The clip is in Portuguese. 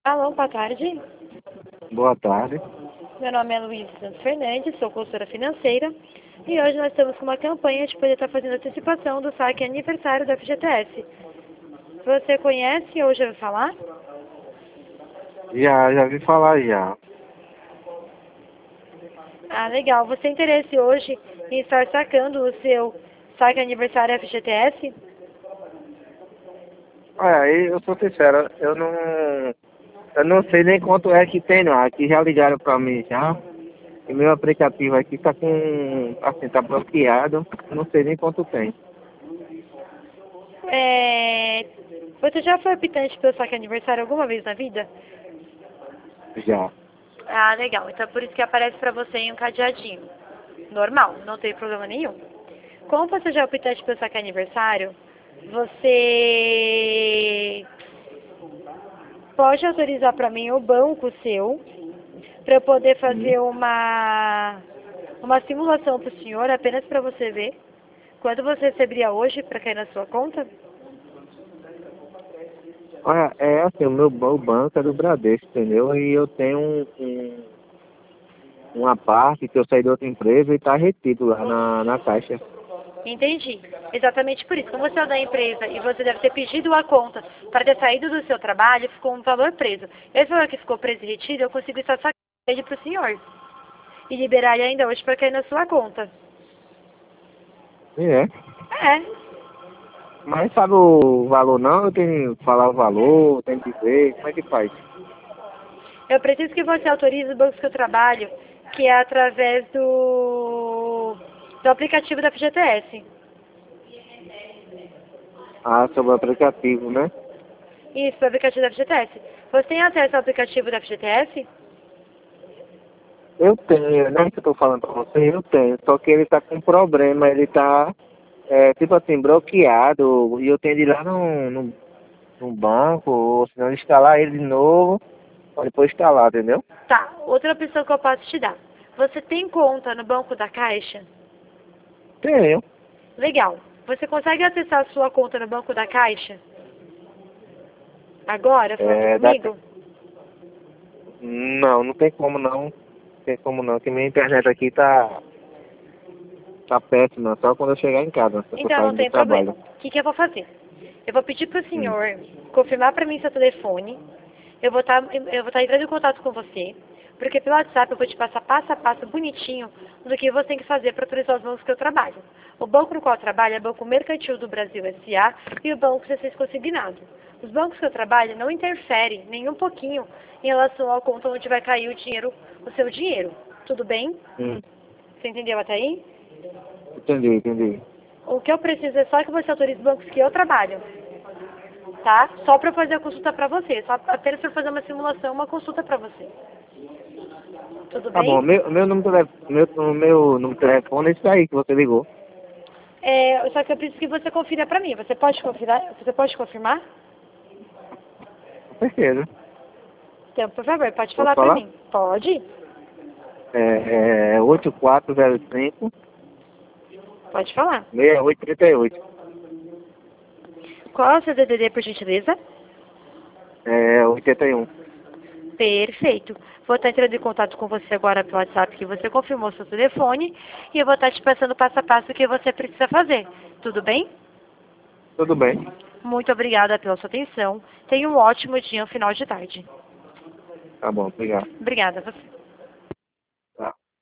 Alô, boa tarde. Boa tarde. Meu nome é Luiz Santos Fernandes, sou consultora financeira e hoje nós estamos com uma campanha de poder estar fazendo antecipação do saque aniversário da FGTS. Você conhece ou já ouviu falar? Já vi falar já. Ah, legal. Você tem interesse hoje em estar sacando o seu saque aniversário FGTS? Olha, aí eu sou sincero, eu não sei nem quanto é que tem não. Aqui já ligaram pra mim já. E meu aplicativo aqui tá tá bloqueado. Não sei nem quanto tem. Você já foi optante pelo saque aniversário alguma vez na vida? Já. Ah, legal. Então por isso que aparece para você em um cadeadinho. Normal, não tem problema nenhum. Como você já é optante pelo saque aniversário, você pode autorizar para mim o banco seu para eu poder Hum. fazer uma simulação para o senhor, apenas para você ver quanto você receberia hoje para cair na sua conta? Olha, é assim, o banco é do Bradesco, entendeu? E eu tenho uma parte que eu saí de outra empresa e tá retido lá na caixa. Entendi. Exatamente por isso. Como você é da empresa e você deve ter pedido a conta para ter saído do seu trabalho, ficou um valor preso. Esse valor que ficou preso e retido, eu consigo estar sacando ele para o senhor. E liberar ele ainda hoje para cair na sua conta. E é. É. Mas sabe o valor não? Eu tenho que falar o valor, tenho que dizer, como é que faz? Eu preciso que você autorize o banco que eu trabalho, que é através do aplicativo da FGTS. Ah, sobre o aplicativo, né? Isso, o aplicativo da FGTS. Você tem acesso ao aplicativo da FGTS? Eu tenho, não é que eu tô falando pra você, eu tenho. Só que ele tá com problema, ele tá, tipo assim, bloqueado. E eu tenho de ir lá no banco, ou se não instalar ele de novo, pra depois instalar, entendeu? Tá, outra opção que eu posso te dar. Você tem conta no banco da Caixa? Tenho. Legal. Você consegue acessar a sua conta no banco da Caixa? Agora, falando É, dá, comigo? não tem como não. Não tem como não, que minha internet aqui tá péssima, só quando eu chegar em casa, eu tô Então, não saindo do tem problema. trabalho. O que, que eu vou fazer? Eu vou pedir para o Hum. senhor confirmar para mim seu telefone. Eu vou estar entrando em contato com você, porque pelo WhatsApp eu vou te passar passo a passo bonitinho do que você tem que fazer para autorizar os bancos que eu trabalho. O banco no qual eu trabalho é o Banco Mercantil do Brasil S.A. e o Banco C6 Consignado. Os bancos que eu trabalho não interferem nem um pouquinho em relação ao conta onde vai cair o seu dinheiro. Tudo bem? Hum. Você entendeu até aí? Entendi. O que eu preciso é só que você autorize os bancos que eu trabalho, tá? Só para fazer a consulta para você, só apenas para fazer uma simulação, uma consulta para você. Tudo Tá bom, bem? meu número de telefone é esse aí que você ligou. Só que eu preciso que você confira para mim. Você pode confiar? Você pode confirmar? Com certeza. Então, por favor, pode Posso falar para falar? mim. Pode? É 8405 Pode falar. 6838. Qual é o seu DDD, por gentileza? 81. Perfeito. Vou estar entrando em contato com você agora pelo WhatsApp que você confirmou seu telefone e eu vou estar te passando passo a passo o que você precisa fazer. Tudo bem? Tudo bem. Muito obrigada pela sua atenção. Tenha um ótimo dia, um final de tarde. Tá bom, obrigado. Obrigada a você.